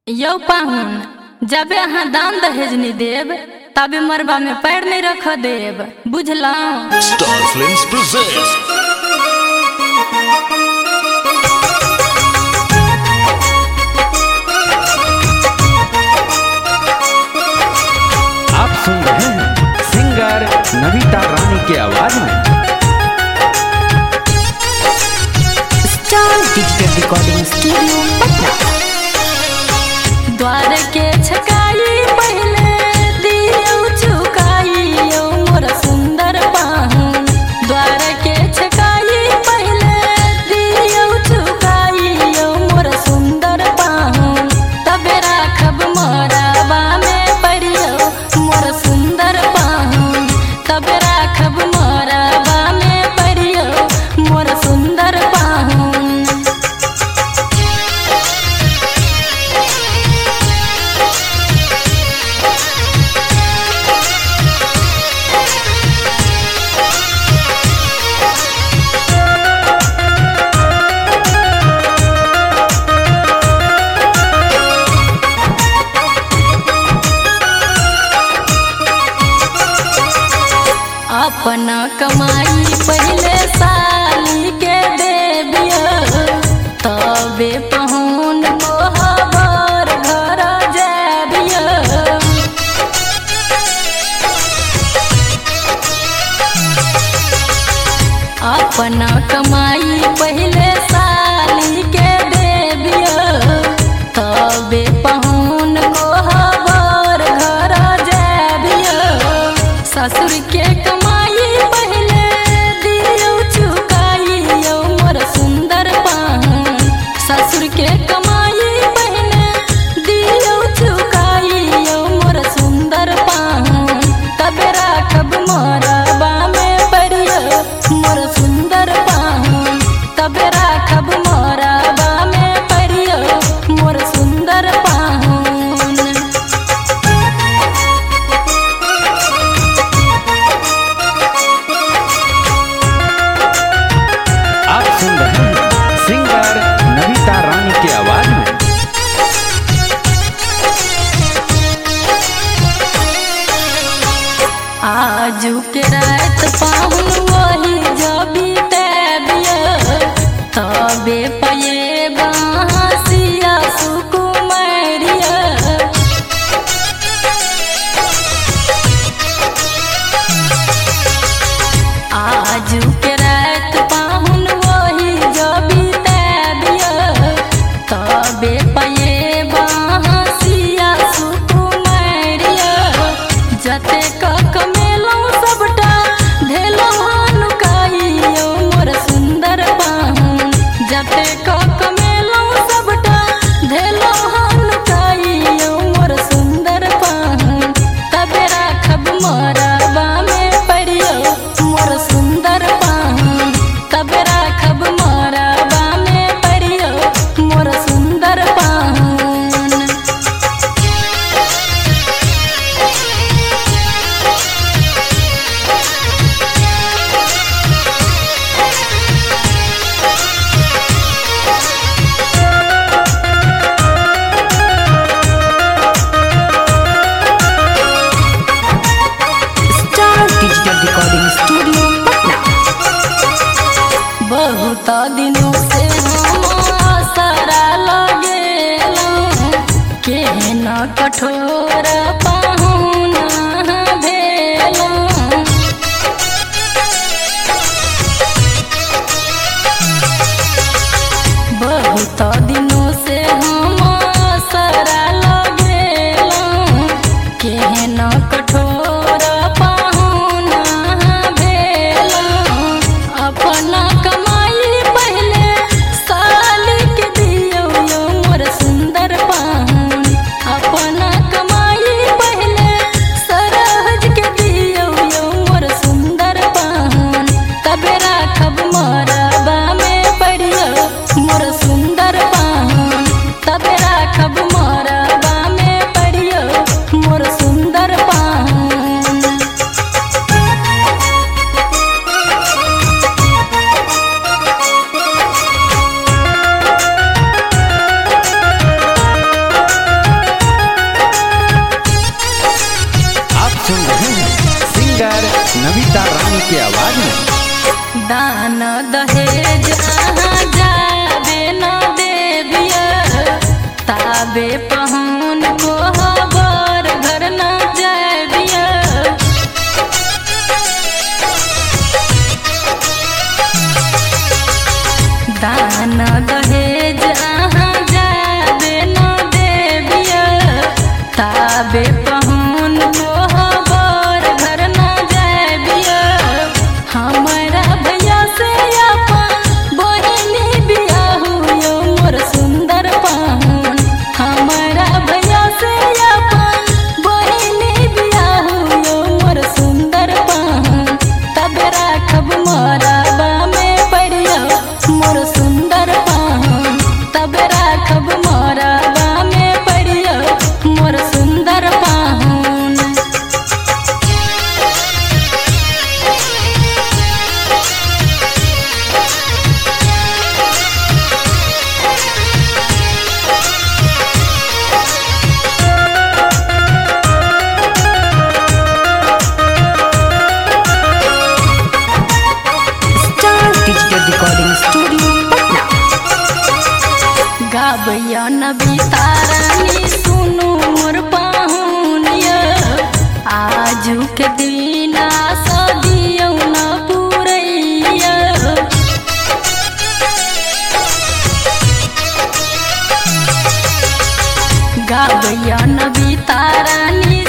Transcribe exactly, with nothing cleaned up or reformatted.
यौ पाहुन, जबे अहाँ दान दहेज नहीं देब तबे मरबा में पैर नहीं रख देब, बुझलौं? स्टार फिल्म्स प्रेजेंट्स आप सुन रहे हैं सिंगर नविता रानी की आवाज में star digital recording studio Patna. द्वार के छकाई पहले दियौ चुकाई यौ मोर सुंदर पाहुन। द्वार के छकाई पहले दियौ चुकाई यौ मोर सुंदर पाहुन। तबे राखब मरबा में परियौ मोर सुंदर पाहुन। तबे राखब मरबा में परियौ मोर सुंदर पाहुन। अपना कमाई पहले साली के देबियो, तबे पहुन मोहबर घर जाबियो। अपना कमाई पहले साली के देबियो, तबे पहुन मोहबर घर जाबियो। ससुर के कमाई पहले दियौ चुकाई यौ मोर सुंदर पाहुन। ससुर के कमाई पहले दियौ चुकाई यौ मोर सुंदर पाहुन। तबे राखब मरबा में परियौ मोर सुंदर पाहुन। तबे राखब मरबा में परियौ मोर सुंदर पाहुन। आप सुन रहे हैं सिंगर नविता रानी की आवाज में आजू के रात पाहुन वही जबी तबियो, तबे पये बासिया सुकुमारिया। आजू के रात पाहुन वही जबी तबियो, तबे पये बासिया सुकुमारिया। जते कमेलौं सबटा धेलौं नुकाई यौ मोर सुंदर पाहुन। जते कमेलौं सबटा धेलौं नुकाई यौ मोर सुंदर पाहुन। तबे राखब मरबा में परियौ मोर सुंदर पाहुन। तबे राखब मरबा में परियौ मोर सुंदर पाहुन। Star digital recording studio Patna. बहुत दिनों से हम आसरा लगेलौं, केहन कठोर पाहुन भेलौं। बहुत दिनों से हम आसरा लगेलौं, केहन कठोर पाहुन भेलौं। अपना कमाई पहले साली के दियौ यौ मोर सुंदर पाहुन। अपना कमाई के आवाज में। दान दहेज अहाँ जाबे न देबिया, ताबे पहुन को बर घर न जाबिया। दान दहेज अहाँ जाबे न देबिया, ताबे पहुन को बर घर न जाबिया। हमारा भैया से अपन बहिनी बियाह यो मोर सुंदर पाहुन। हमारा भैया से अपन बहिनी बियाह यो मोर सुंदर पाहुन। तब राखब मरबा में पड़ियो मोर सुंदर पाहुन। तब राखब मरबा में पड़ियो मोर सुंदर पाहुन। Star Digital Recording Studio, Patna. गाबैया नबीता रानी सुनु मोर पाहुनिया, आजू के दिन आशा दियौ न पुरैया। गाबैया नबीता रानी